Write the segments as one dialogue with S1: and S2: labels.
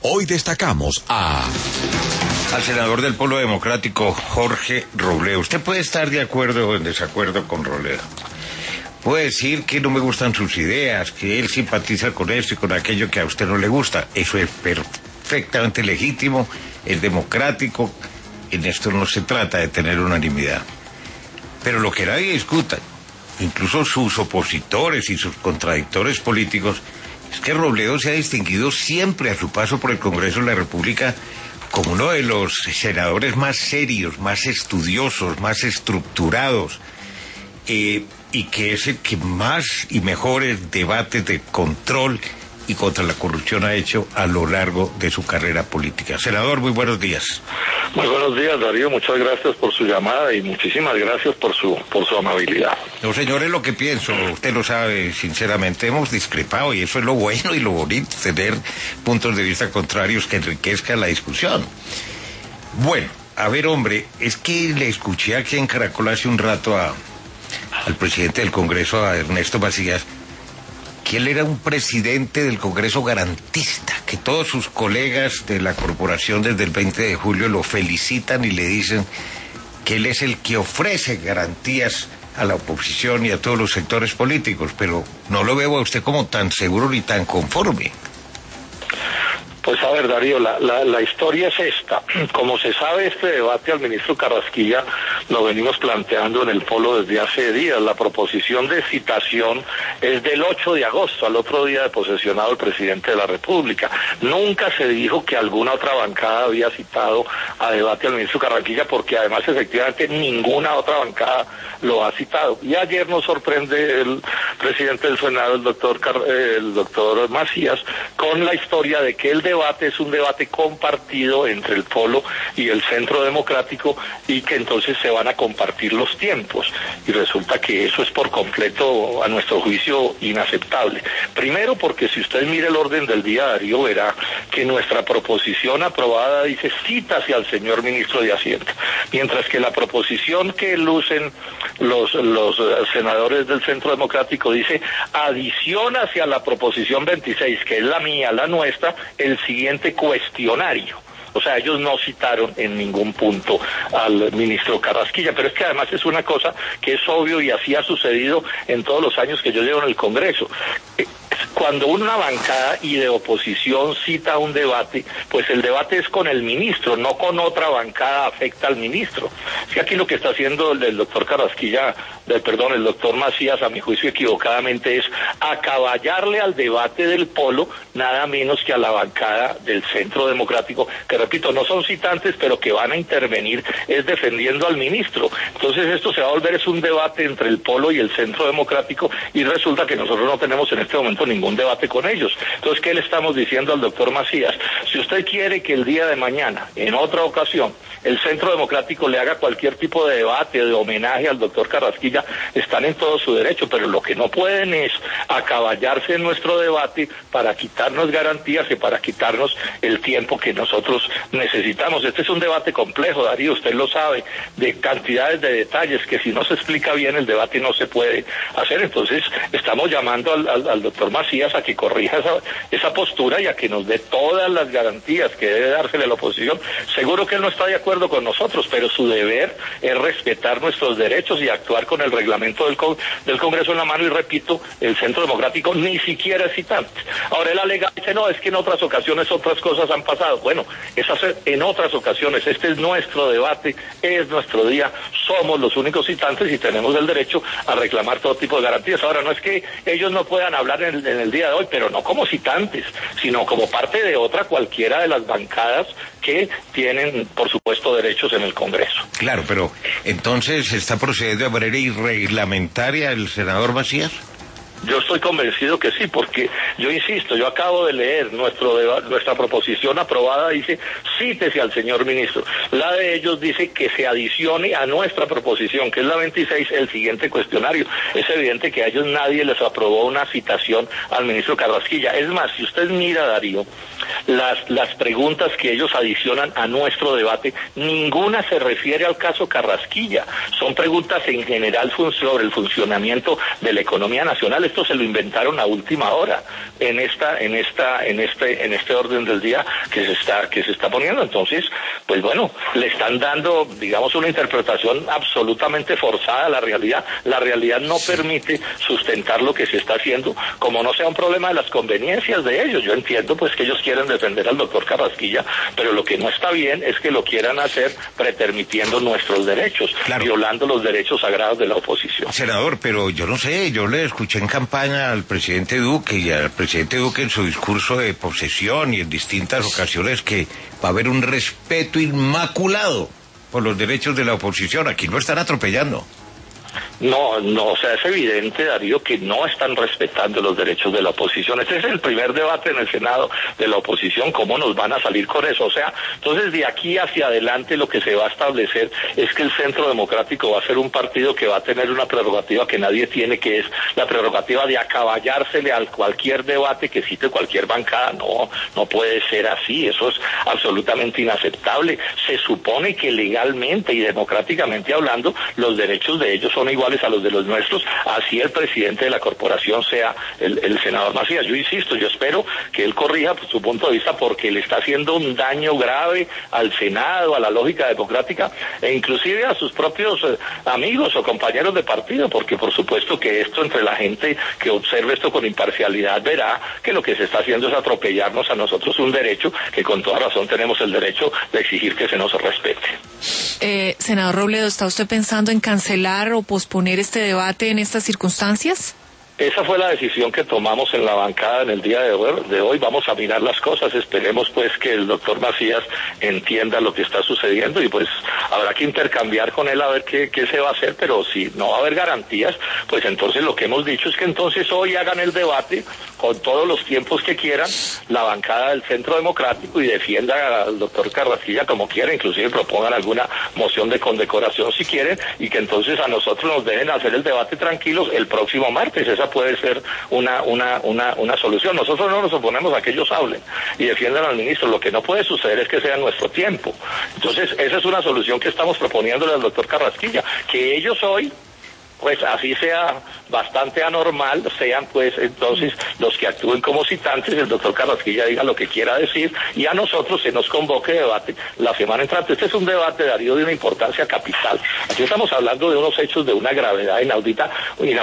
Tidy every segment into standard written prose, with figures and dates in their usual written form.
S1: Hoy destacamos
S2: al senador del Polo Democrático, Jorge Robledo. Usted puede estar de acuerdo o en desacuerdo con Robledo. Puede decir que no me gustan sus ideas, que él simpatiza con esto y con aquello que a usted no le gusta. Eso es perfectamente legítimo, es democrático. En esto no se trata de tener unanimidad. Pero lo que nadie discuta, incluso sus opositores y sus contradictores políticos, es que Robledo se ha distinguido siempre a su paso por el Congreso de la República como uno de los senadores más serios, más estudiosos, más estructurados, y que es el que más y mejores debates de control y contra la corrupción ha hecho a lo largo de su carrera política. Senador, muy buenos días.
S3: Muy buenos días, Darío, muchas gracias por su llamada y muchísimas gracias por su amabilidad.
S2: No, señor, es lo que pienso, usted lo sabe, sinceramente hemos discrepado y eso es lo bueno y lo bonito, tener puntos de vista contrarios que enriquezcan la discusión. Bueno, a ver, hombre, es que le escuché aquí en Caracol hace un rato al presidente del Congreso, a Ernesto Macías, que él era un presidente del Congreso garantista, que todos sus colegas de la corporación desde el 20 de julio lo felicitan y le dicen que él es el que ofrece garantías a la oposición y a todos los sectores políticos, pero no lo veo a usted como tan seguro ni tan conforme.
S3: Pues a ver, Darío, la historia es esta. Como se sabe, este debate al ministro Carrasquilla lo venimos planteando en el Polo desde hace días. La proposición de citación es del 8 de agosto, al otro día de posesionado el presidente de la República. Nunca se dijo que alguna otra bancada había citado a debate al ministro Carrasquilla, porque además efectivamente ninguna otra bancada lo ha citado. Y ayer nos sorprende el presidente del Senado, el doctor Macías, con la historia de que el debate es un debate compartido entre el Polo y el Centro Democrático y que entonces se van a compartir los tiempos. Y resulta que eso es por completo, a nuestro juicio, inaceptable. Primero porque si usted mira el orden del día, Darío, verá que nuestra proposición aprobada dice cítase al señor ministro de Hacienda, mientras que la proposición que lucen los senadores del Centro Democrático dice adiciona hacia la proposición 26, que es la mía, la nuestra, el siguiente cuestionario. O sea, ellos no citaron en ningún punto al ministro Carrasquilla, pero es que además es una cosa que es obvio y así ha sucedido en todos los años que yo llevo en el Congreso. Cuando una bancada y de oposición cita un debate, pues el debate es con el ministro, no con otra bancada afecta al ministro. Es que aquí lo que está haciendo el doctor el doctor Macías, a mi juicio equivocadamente, es acaballarle al debate del Polo, nada menos que a la bancada del Centro Democrático, que repito, no son citantes, pero que van a intervenir es defendiendo al ministro. Entonces esto se va a volver es un debate entre el Polo y el Centro Democrático, y resulta que nosotros no tenemos en este momento ningún debate con ellos. Entonces, ¿qué le estamos diciendo al doctor Macías? Si usted quiere que el día de mañana, en otra ocasión, el Centro Democrático le haga cualquier tipo de debate, de homenaje al doctor Carrasquilla, están en todo su derecho, pero lo que no pueden es acaballarse en nuestro debate para quitarnos garantías y para quitarnos el tiempo que nosotros necesitamos. Este es un debate complejo, Darío, usted lo sabe, de cantidades de detalles que si no se explica bien el debate no se puede hacer. Entonces, estamos llamando al doctor Macías a que corrija esa postura y a que nos dé todas las garantías que debe dársele a la oposición. Seguro que él no está de acuerdo con nosotros, pero su deber es respetar nuestros derechos y actuar con el reglamento del Congreso en la mano, y repito, el Centro Democrático ni siquiera es citante. Ahora él alega, dice, no, es que en otras ocasiones otras cosas han pasado. Bueno, esas en otras ocasiones, este es nuestro debate, es nuestro día, somos los únicos citantes y tenemos el derecho a reclamar todo tipo de garantías. Ahora, no es que ellos no puedan hablar en el día de hoy, pero no como citantes, sino como parte de otra cualquiera de las bancadas que tienen, por supuesto, derechos en el Congreso.
S2: Claro, pero entonces ¿está procediendo de manera irreglamentaria el senador Macías?
S3: Yo estoy convencido que sí, porque yo insisto, yo acabo de leer nuestra proposición aprobada, dice cítese al señor ministro. La de ellos dice que se adicione a nuestra proposición, que es la 26, el siguiente cuestionario. Es evidente que a ellos nadie les aprobó una citación al ministro Carrasquilla. Es más, si usted mira, Darío, las preguntas que ellos adicionan a nuestro debate, ninguna se refiere al caso Carrasquilla. Son preguntas en general sobre el funcionamiento de la economía nacional. Esto se lo inventaron a última hora en este orden del día que se está poniendo. Entonces, pues bueno, le están dando, digamos, una interpretación absolutamente forzada a la realidad. La realidad no permite sustentar lo que se está haciendo, como no sea un problema de las conveniencias de ellos. Yo entiendo pues que ellos quieren defender al doctor Carrasquilla, pero lo que no está bien es que lo quieran hacer pretermitiendo nuestros derechos, claro, violando los derechos sagrados de la oposición.
S2: Senador, pero yo no sé, yo le escuché en campaña al presidente Duque y al presidente Duque en su discurso de posesión y en distintas ocasiones que va a haber un respeto inmaculado por los derechos de la oposición. Aquí no están atropellando.
S3: No, o sea, es evidente, Darío, que no están respetando los derechos de la oposición. Este es el primer debate en el Senado de la oposición. ¿Cómo nos van a salir con eso? O sea, entonces de aquí hacia adelante lo que se va a establecer es que el Centro Democrático va a ser un partido que va a tener una prerrogativa que nadie tiene, que es la prerrogativa de acaballársele a cualquier debate que cite cualquier bancada. No puede ser así. Eso es absolutamente inaceptable. Se supone que legalmente y democráticamente hablando, los derechos de ellos son iguales a los de los nuestros, así el presidente de la corporación sea el senador Macías. Yo insisto, yo espero que él corrija su punto de vista, porque le está haciendo un daño grave al Senado, a la lógica democrática, e inclusive a sus propios amigos o compañeros de partido, porque por supuesto que esto, entre la gente que observe esto con imparcialidad, verá que lo que se está haciendo es atropellarnos a nosotros un derecho que con toda razón tenemos el derecho de exigir que se nos respete.
S1: Senador Robledo, ¿está usted pensando en cancelar o posponer este debate en estas circunstancias?
S3: Esa fue la decisión que tomamos en la bancada en el día de hoy. Vamos a mirar las cosas. Esperemos pues que el doctor Macías entienda lo que está sucediendo y pues habrá que intercambiar con él a ver qué se va a hacer, pero si no va a haber garantías, pues entonces lo que hemos dicho es que entonces hoy hagan el debate con todos los tiempos que quieran, la bancada del Centro Democrático, y defienda al doctor Carrasquilla como quiera, inclusive propongan alguna moción de condecoración si quieren, y que entonces a nosotros nos dejen hacer el debate tranquilos el próximo martes. Esa puede ser una solución. Nosotros no nos oponemos a que ellos hablen y defiendan al ministro. Lo que no puede suceder es que sea nuestro tiempo. Entonces, esa es una solución que estamos proponiéndole al doctor Carrasquilla, que ellos hoy, pues así sea bastante anormal, sean pues entonces los que actúen como citantes, el doctor Carrasquilla diga lo que quiera decir, y a nosotros se nos convoque debate la semana entrante. Este es un debate, Darío, de una importancia capital. Aquí estamos hablando de unos hechos de una gravedad inaudita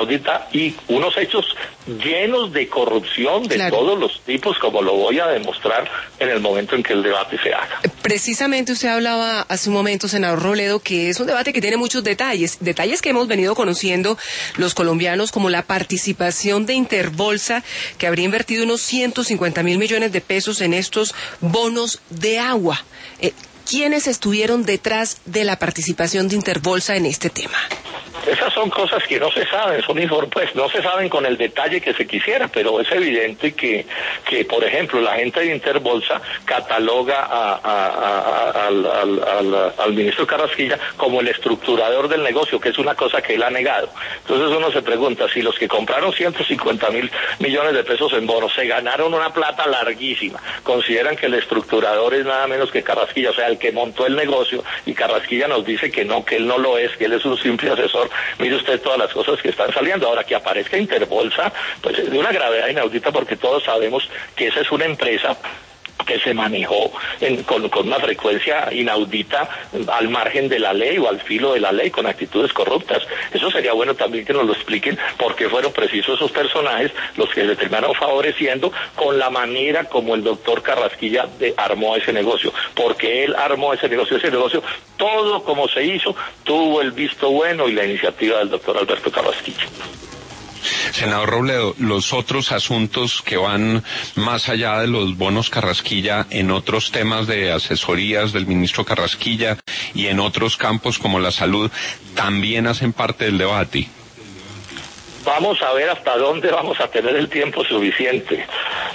S3: y unos hechos llenos de corrupción de todos los tipos, como lo voy a demostrar en el momento en que el debate se haga.
S4: Precisamente usted hablaba hace un momento, senador Robledo, que es un debate que tiene muchos detalles que hemos venido conociendo los colombianos, como la participación de Interbolsa, que habría invertido unos 150.000 millones de pesos en estos bonos de agua. ¿Quiénes estuvieron detrás de la participación de Interbolsa en este tema?
S3: Esas son cosas que no se saben, pues no se saben con el detalle que se quisiera, pero es evidente que por ejemplo, la gente de Interbolsa cataloga al ministro Carrasquilla como el estructurador del negocio, que es una cosa que él ha negado. Entonces uno se pregunta, si los que compraron 150.000 millones de pesos en bonos se ganaron una plata larguísima, consideran que el estructurador es nada menos que Carrasquilla, o sea, el que montó el negocio, y Carrasquilla nos dice que él no lo es, que él es un simple asesor. Mire usted todas las cosas que están saliendo. Ahora, que aparezca Interbolsa, pues es de una gravedad inaudita, porque todos sabemos que esa es una empresa que se manejó con una frecuencia inaudita, al margen de la ley o al filo de la ley, con actitudes corruptas. Eso sería bueno también que nos lo expliquen, por qué fueron precisos esos personajes los que se terminaron favoreciendo con la manera como el doctor Carrasquilla armó ese negocio. Porque él armó ese negocio, todo como se hizo, tuvo el visto bueno y la iniciativa del doctor Alberto Carrasquilla.
S5: Senador Robledo, los otros asuntos que van más allá de los bonos Carrasquilla, en otros temas de asesorías del ministro Carrasquilla y en otros campos como la salud, también hacen parte del debate.
S3: Vamos a ver hasta dónde vamos a tener el tiempo suficiente.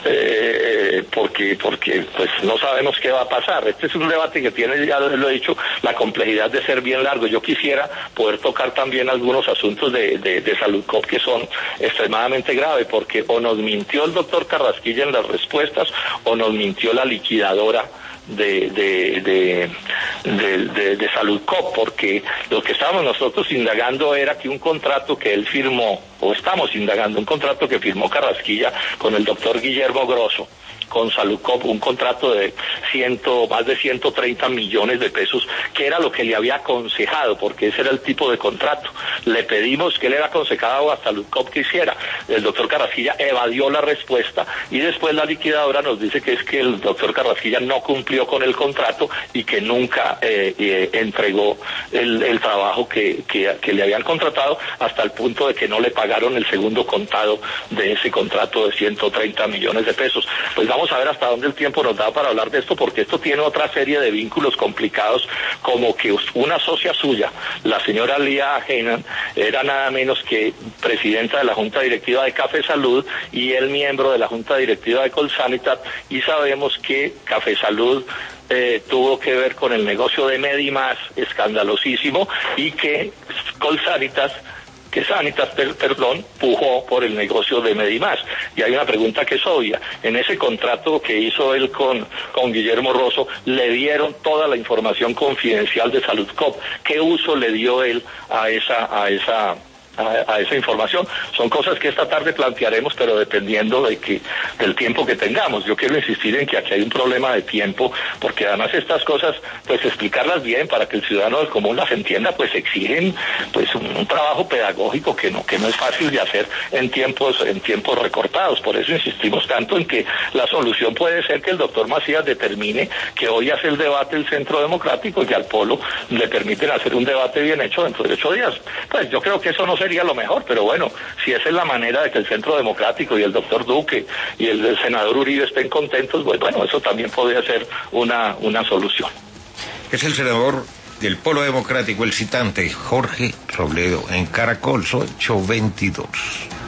S3: porque pues no sabemos qué va a pasar. Este es un debate que tiene, ya lo he dicho, la complejidad de ser bien largo. Yo quisiera poder tocar también algunos asuntos de Saludcop que son extremadamente graves, porque o nos mintió el doctor Carrasquilla en las respuestas o nos mintió la liquidadora de Saludcop, porque lo que estábamos nosotros indagando era que un contrato que él firmó, o estamos indagando un contrato que firmó Carrasquilla con el doctor Guillermo Grosso, con Saludcop, un contrato de más de 130 millones de pesos, que era lo que le había aconsejado, porque ese era el tipo de contrato. Le pedimos que le había aconsejado a Saludcop que hiciera. El doctor Carrasquilla evadió la respuesta y después la liquidadora nos dice que es que el doctor Carrasquilla no cumplió con el contrato y que nunca entregó el trabajo que le habían contratado, hasta el punto de que no le pagaron el segundo contado de ese contrato de 130 millones de pesos. Pues vamos a ver hasta dónde el tiempo nos da para hablar de esto, porque esto tiene otra serie de vínculos complicados, como que una socia suya, la señora Lía Heyman, era nada menos que presidenta de la Junta Directiva de Café Salud y él miembro de la Junta Directiva de Colsanitat, y sabemos que Café Salud tuvo que ver con el negocio de Medimás, escandalosísimo, y que Colsanitas pujó por el negocio de Medimás. Y hay una pregunta que es obvia. En ese contrato que hizo él con Guillermo Grosso, le dieron toda la información confidencial de Saludcop. ¿Qué uso le dio él a esa información? Son cosas que esta tarde plantearemos, pero dependiendo del tiempo que tengamos. Yo quiero insistir en que aquí hay un problema de tiempo, porque además estas cosas, pues explicarlas bien para que el ciudadano del común las entienda, pues exigen pues un trabajo pedagógico que no es fácil de hacer en tiempos recortados. Por eso insistimos tanto en que la solución puede ser que el doctor Macías determine que hoy hace el debate el Centro Democrático y que al Polo le permiten hacer un debate bien hecho dentro de 8 días. Pues yo creo que eso no sería lo mejor, pero bueno, si esa es la manera de que el Centro Democrático y el doctor Duque y el senador Uribe estén contentos, pues bueno, eso también podría ser una solución.
S2: Es el senador del Polo Democrático, el citante Jorge Robledo, en Caracol, 8:22.